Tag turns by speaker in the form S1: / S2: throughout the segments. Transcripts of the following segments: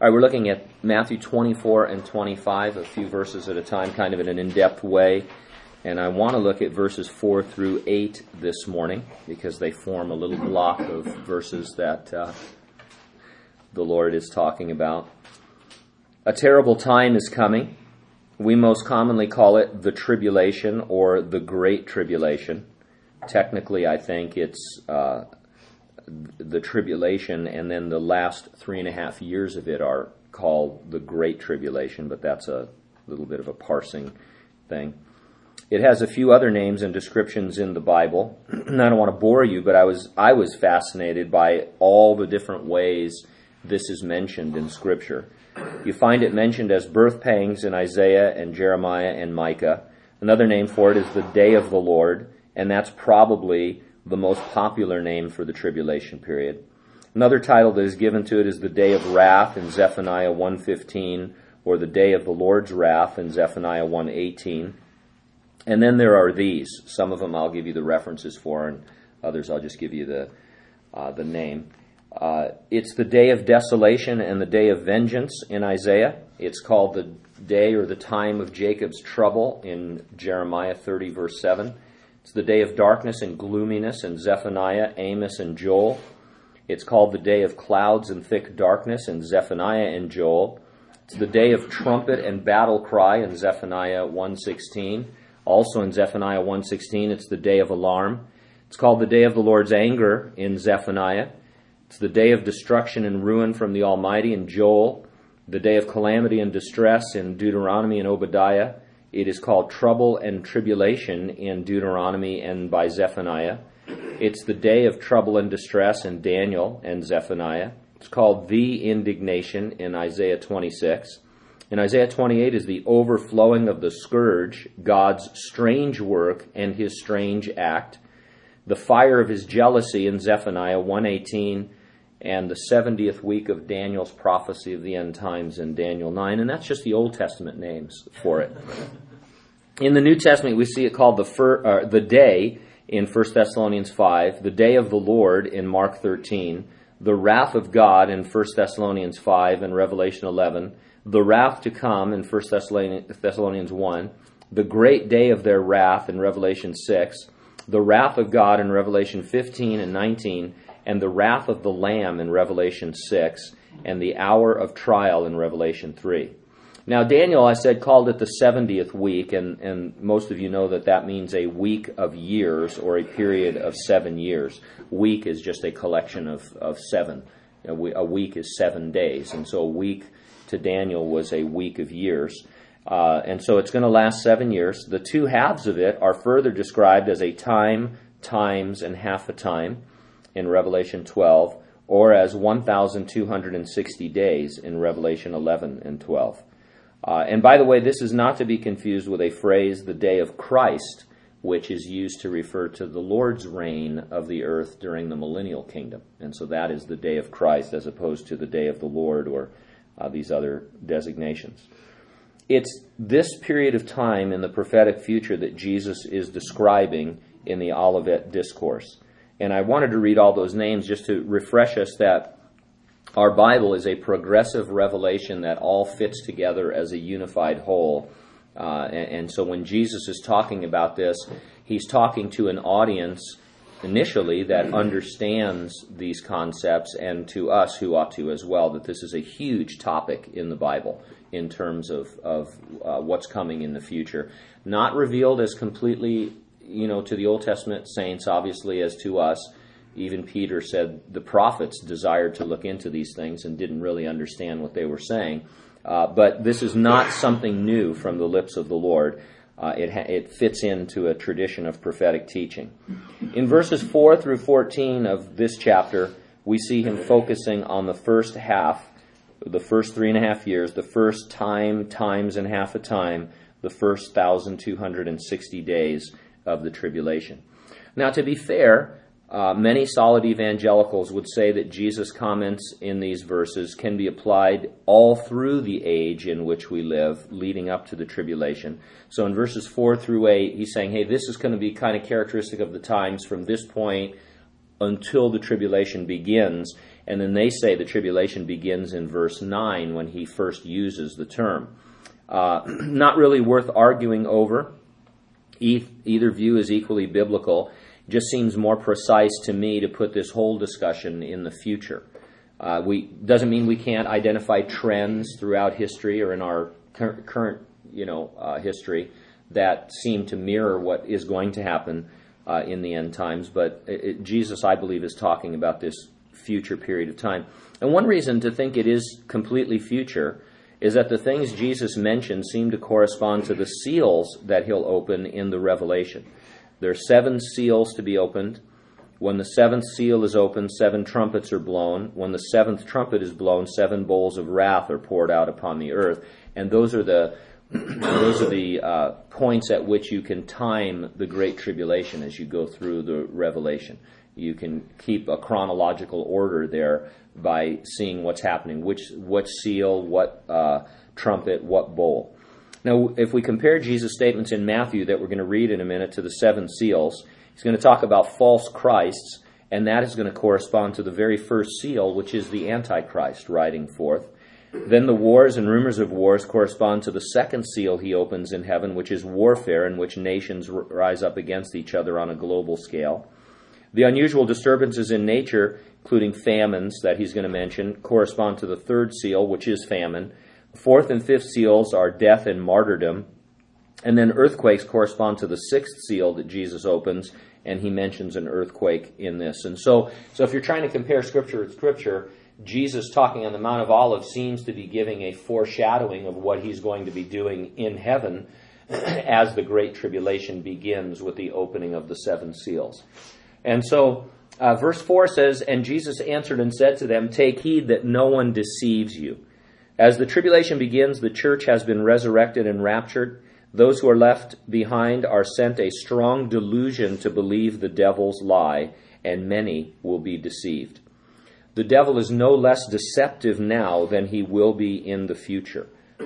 S1: All right, we're looking at Matthew 24 and 25, a few verses at a time, kind of in an in-depth way. And I want to look at verses 4 through 8 this morning because they form a little block of verses that the Lord is talking about. A terrible time is coming. We most commonly call it the tribulation or the Great Tribulation. Technically, I think it's the tribulation, and then the last 3.5 years of it are called the Great Tribulation, but that's a little bit of a parsing thing. It has a few other names and descriptions in the Bible. And I don't want to bore you, but I was fascinated by all the different ways this is mentioned in Scripture. You find it mentioned as birth pangs in Isaiah and Jeremiah and Micah. Another name for it is the Day of the Lord, and that's probably the most popular name for the tribulation period. Another title that is given to it is the Day of Wrath in Zephaniah 1:15, or the Day of the Lord's Wrath in Zephaniah 1:18. And then there are these. Some of them I'll give you the references for, and others I'll just give you the name. It's the Day of Desolation and the Day of Vengeance in Isaiah. It's called the day or the time of Jacob's trouble in Jeremiah 30, verse 7. It's the day of darkness and gloominess in Zephaniah, Amos, and Joel. It's called the day of clouds and thick darkness in Zephaniah and Joel. It's the day of trumpet and battle cry in Zephaniah 1:16. Also in Zephaniah 1:16, it's the day of alarm. It's called the day of the Lord's anger in Zephaniah. It's the day of destruction and ruin from the Almighty in Joel. The day of calamity and distress in Deuteronomy and Obadiah. It is called trouble and tribulation in Deuteronomy and by Zephaniah. It's the day of trouble and distress in Daniel and Zephaniah. It's called the indignation in Isaiah 26. In Isaiah 28 is the overflowing of the scourge, God's strange work and his strange act. The fire of his jealousy in Zephaniah 1:18, and the 70th week of Daniel's prophecy of the end times in Daniel 9. And that's just the Old Testament names for it. In the New Testament, we see it called the day in 1 Thessalonians 5, the day of the Lord in Mark 13, the wrath of God in 1 Thessalonians 5 and Revelation 11, the wrath to come in 1 Thessalonians 1, the great day of their wrath in Revelation 6, the wrath of God in Revelation 15 and 19, and the wrath of the Lamb in Revelation 6, and the hour of trial in Revelation 3. Now, Daniel, I said, called it the 70th week, and most of you know that means a week of years, or a period of 7 years. Week is just a collection of seven. A week is 7 days, and so a week to Daniel was a week of years. And so it's going to last 7 years. The two halves of it are further described as a time, times, and half a time in Revelation 12, or as 1,260 days in Revelation 11 and 12. And by the way, this is not to be confused with a phrase, the day of Christ, which is used to refer to the Lord's reign of the earth during the millennial kingdom. And so that is the day of Christ as opposed to the day of the Lord or these other designations. It's this period of time in the prophetic future that Jesus is describing in the Olivet Discourse. And I wanted to read all those names just to refresh us that our Bible is a progressive revelation that all fits together as a unified whole. And so when Jesus is talking about this, he's talking to an audience initially that understands these concepts, and to us who ought to as well, that this is a huge topic in the Bible in terms of what's coming in the future. Not revealed as completely, to the Old Testament saints, obviously, as to us. Even Peter said the prophets desired to look into these things and didn't really understand what they were saying. But this is not something new from the lips of the Lord. It fits into a tradition of prophetic teaching. In verses 4 through 14 of this chapter, we see him focusing on the first half, the first 3.5 years, the first time, times, and half a time, the first 1,260 days of the tribulation. Now, to be fair, many solid evangelicals would say that Jesus' comments in these verses can be applied all through the age in which we live, leading up to the tribulation. So in verses 4 through 8, he's saying, hey, this is going to be kind of characteristic of the times from this point until the tribulation begins. And then they say the tribulation begins in verse 9 when he first uses the term. Not really worth arguing over. Either view is equally biblical. It just seems more precise to me to put this whole discussion in the future. Doesn't mean we can't identify trends throughout history or in our current history that seem to mirror what is going to happen in the end times. But Jesus, I believe, is talking about this future period of time. And one reason to think it is completely future is that the things Jesus mentioned seem to correspond to the seals that he'll open in the Revelation. There are 7 seals to be opened. When the 7th seal is opened, 7 trumpets are blown. When the 7th trumpet is blown, 7 bowls of wrath are poured out upon the earth. And those are the points at which you can time the Great Tribulation as you go through the Revelation. You can keep a chronological order there by seeing what's happening, what seal, what trumpet, what bowl. Now, if we compare Jesus' statements in Matthew that we're going to read in a minute to the 7 seals, he's going to talk about false Christs, and that is going to correspond to the very first seal, which is the Antichrist riding forth. Then the wars and rumors of wars correspond to the second seal he opens in heaven, which is warfare, in which nations rise up against each other on a global scale. The unusual disturbances in nature, including famines that he's going to mention, correspond to the third seal, which is famine. The 4th and 5th seals are death and martyrdom. And then earthquakes correspond to the 6th seal that Jesus opens, and he mentions an earthquake in this. And so if you're trying to compare Scripture with Scripture, Jesus talking on the Mount of Olives seems to be giving a foreshadowing of what he's going to be doing in heaven as the Great Tribulation begins with the opening of the 7 seals. And so verse 4 says, "And Jesus answered and said to them, 'Take heed that no one deceives you. As the tribulation begins, the church has been resurrected and raptured. Those who are left behind are sent a strong delusion to believe the devil's lie, and many will be deceived.'" The devil is no less deceptive now than he will be in the future.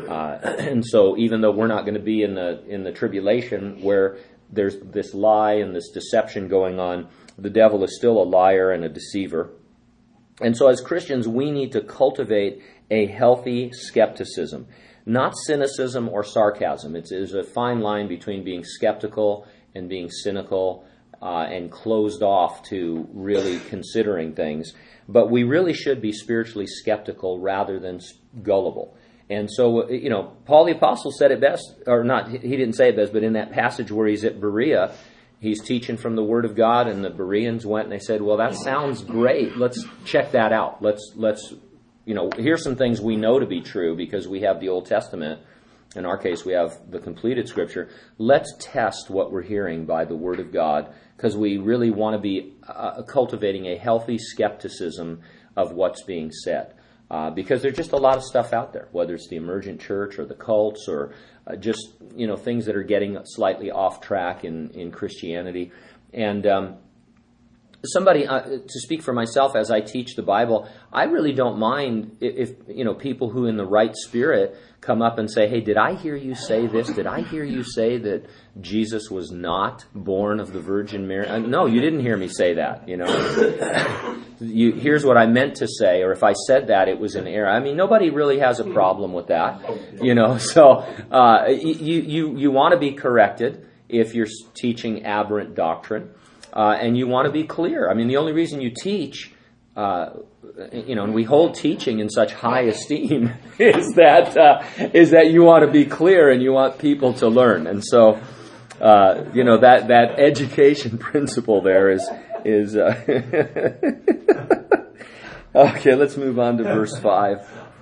S1: And so even though we're not going to be in the tribulation where there's this lie and this deception going on, the devil is still a liar and a deceiver. And so as Christians, we need to cultivate a healthy skepticism, not cynicism or sarcasm. There's a fine line between being skeptical and being cynical and closed off to really considering things. But we really should be spiritually skeptical rather than gullible. And so, Paul the Apostle said it best, or not, he didn't say it best, but in that passage where he's at Berea, he's teaching from the Word of God, and the Bereans went and they said, "Well, that sounds great. Let's check that out. Let's here's some things we know to be true because we have the Old Testament. In our case, we have the completed Scripture. Let's test what we're hearing by the Word of God because we really want to be cultivating a healthy skepticism of what's being said. Because there's just a lot of stuff out there, whether it's the emergent church or the cults or just things that are getting slightly off track in Christianity. And somebody, to speak for myself as I teach the Bible, I really don't mind if people who in the right spirit come up and say, "Hey, did I hear you say this? Did I hear you say that Jesus was not born of the Virgin Mary?" No, you didn't hear me say that. Here's what I meant to say, or if I said that, it was an error. I mean, nobody really has a problem with that. So you want to be corrected if you're teaching aberrant doctrine. And you want to be clear. I mean, the only reason you teach, and we hold teaching in such high esteem, is that you want to be clear and you want people to learn. And so, that education principle there is. Okay, let's move on to verse 5.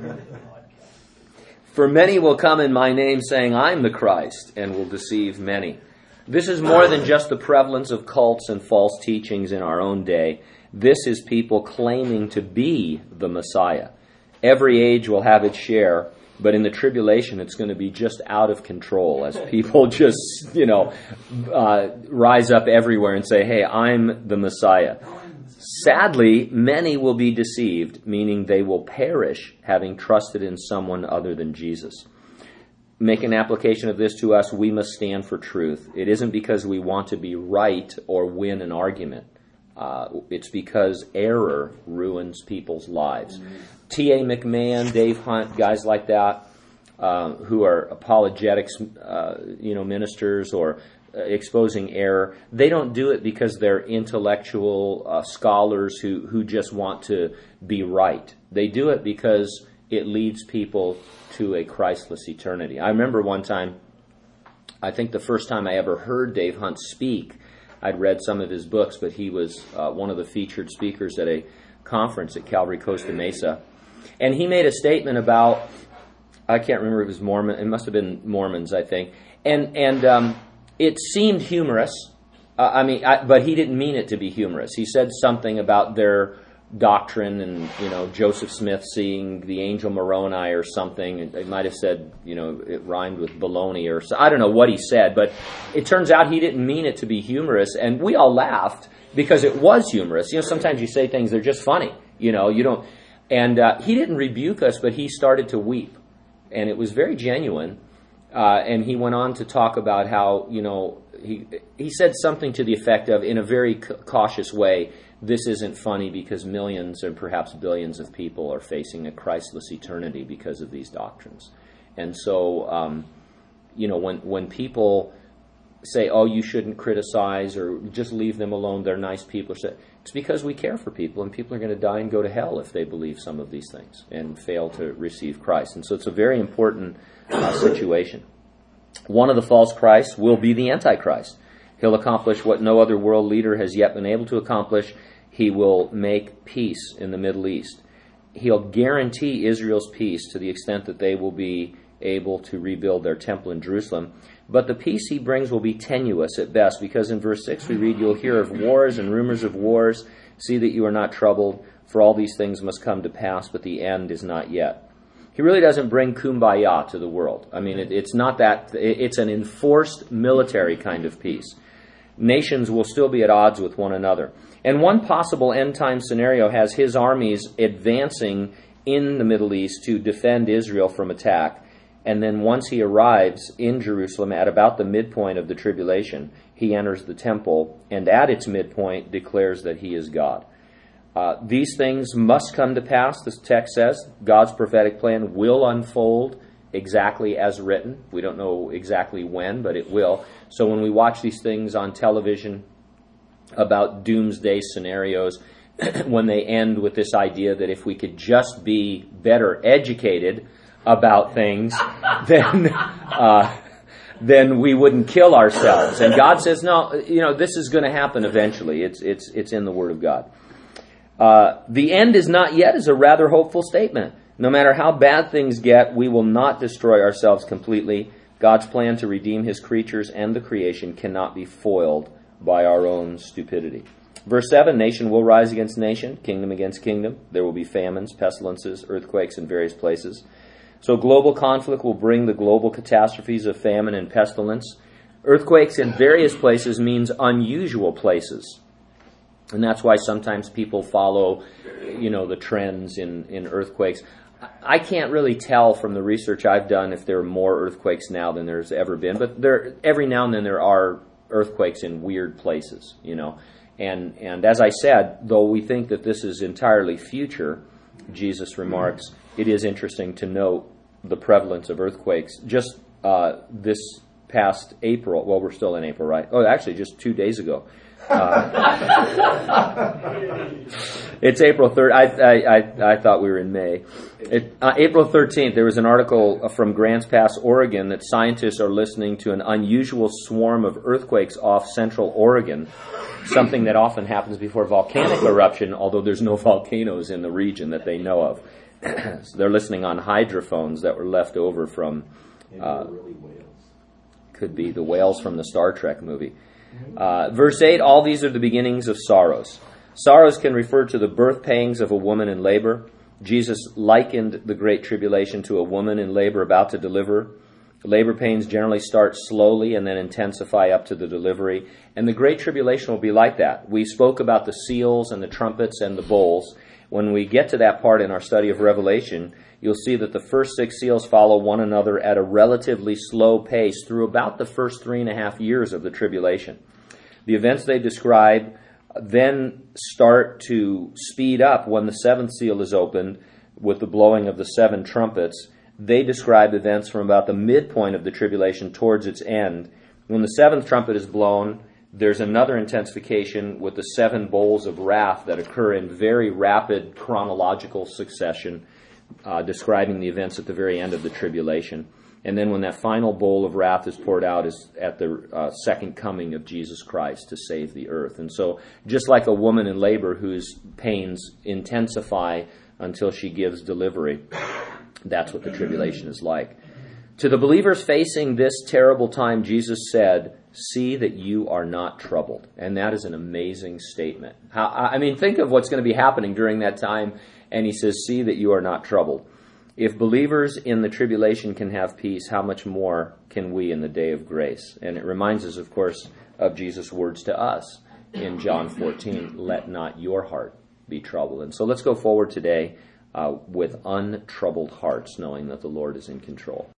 S1: "For many will come in my name, saying, 'I'm the Christ,' and will deceive many." This is more than just the prevalence of cults and false teachings in our own day. This is people claiming to be the Messiah. Every age will have its share, but in the tribulation it's going to be just out of control as people just, rise up everywhere and say, "Hey, I'm the Messiah." Sadly, many will be deceived, meaning they will perish having trusted in someone other than Jesus. Make an application of this to us, we must stand for truth. It isn't because we want to be right or win an argument. It's because error ruins people's lives. T.A. McMahon, Dave Hunt, guys like that, who are apologetics, ministers or exposing error, they don't do it because they're intellectual scholars who just want to be right. They do it because it leads people to a Christless eternity. I remember one time, I think the first time I ever heard Dave Hunt speak, I'd read some of his books, but he was one of the featured speakers at a conference at Calvary Costa Mesa. And he made a statement about, I can't remember if it was Mormon, it must have been Mormons, I think. And it seemed humorous, but he didn't mean it to be humorous. He said something about their doctrine and, Joseph Smith seeing the angel Moroni or something. It might have said, it rhymed with baloney or so. I don't know what he said, but it turns out he didn't mean it to be humorous. And we all laughed because it was humorous. Sometimes you say things, they're just funny, you don't. And he didn't rebuke us, but he started to weep. And it was very genuine. And he went on to talk about how, he said something to the effect of, in a very cautious way, this isn't funny because millions and perhaps billions of people are facing a Christless eternity because of these doctrines. And so, when people say, oh, you shouldn't criticize or just leave them alone, they're nice people, it's because we care for people, and people are going to die and go to hell if they believe some of these things and fail to receive Christ. And so it's a very important situation. One of the false Christs will be the Antichrist. He'll accomplish what no other world leader has yet been able to accomplish. He will make peace in the Middle East. He'll guarantee Israel's peace to the extent that they will be able to rebuild their temple in Jerusalem. But the peace he brings will be tenuous at best, because in verse 6 we read, you'll hear of wars and rumors of wars. See that you are not troubled, for all these things must come to pass, but the end is not yet. He really doesn't bring kumbaya to the world. It's not that. It's an enforced military kind of peace. Nations will still be at odds with one another. And one possible end-time scenario has his armies advancing in the Middle East to defend Israel from attack. And then once he arrives in Jerusalem at about the midpoint of the tribulation, he enters the temple and at its midpoint declares that he is God. These things must come to pass, this text says. God's prophetic plan will unfold exactly as written. We don't know exactly when, but it will. So when we watch these things on television about doomsday scenarios, when they end with this idea that if we could just be better educated about things, then we wouldn't kill ourselves. And God says, no, this is going to happen eventually. It's in the Word of God. The end is not yet is a rather hopeful statement. No matter how bad things get, we will not destroy ourselves completely. God's plan to redeem his creatures and the creation cannot be foiled by our own stupidity. Verse 7, nation will rise against nation, kingdom against kingdom. There will be famines, pestilences, earthquakes in various places. So global conflict will bring the global catastrophes of famine and pestilence. Earthquakes in various places means unusual places. And that's why sometimes people follow, the trends in earthquakes. I can't really tell from the research I've done if there are more earthquakes now than there's ever been. But every now and then there are earthquakes in weird places, And as I said, though we think that this is entirely future, Jesus remarks, it is interesting to note the prevalence of earthquakes. Just this past April, well, we're still in April, right? Oh, actually, just 2 days ago. It's April 3rd. I thought we were in May. April 13th, there was an article from Grants Pass, Oregon, that scientists are listening to an unusual swarm of earthquakes off central Oregon, something that often happens before volcanic eruption, although there's no volcanoes in the region that they know of. So they're listening on hydrophones that were left over from, could be the whales from the Star Trek movie. Verse 8, all these are the beginnings of sorrows. Sorrows can refer to the birth pangs of a woman in labor. Jesus likened the Great Tribulation to a woman in labor about to deliver. Labor pains generally start slowly and then intensify up to the delivery. And the Great Tribulation will be like that. We spoke about the seals and the trumpets and the bowls. When we get to that part in our study of Revelation, you'll see that the first 6 seals follow one another at a relatively slow pace through about the first 3.5 years of the tribulation. The events they describe then start to speed up when the seventh seal is opened with the blowing of the seven trumpets. They describe events from about the midpoint of the tribulation towards its end. When the seventh trumpet is blown, there's another intensification with the seven bowls of wrath that occur in very rapid chronological succession, describing the events at the very end of the tribulation. And then when that final bowl of wrath is poured out is at the second coming of Jesus Christ to save the earth. And so just like a woman in labor whose pains intensify until she gives delivery, that's what the tribulation is like. To the believers facing this terrible time, Jesus said, "See that you are not troubled." And that is an amazing statement. Think of what's going to be happening during that time. And he says, "See that you are not troubled." If believers in the tribulation can have peace, how much more can we in the day of grace? And it reminds us, of course, of Jesus' words to us in John 14, "Let not your heart be troubled." And so let's go forward today with untroubled hearts, knowing that the Lord is in control.